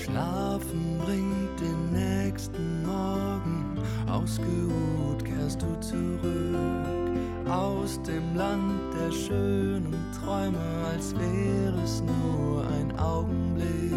Schlafen bringt den nächsten Morgen, ausgeruht kehrst du zurück aus dem Land der schönen Träume, als wäre es nur ein Augenblick.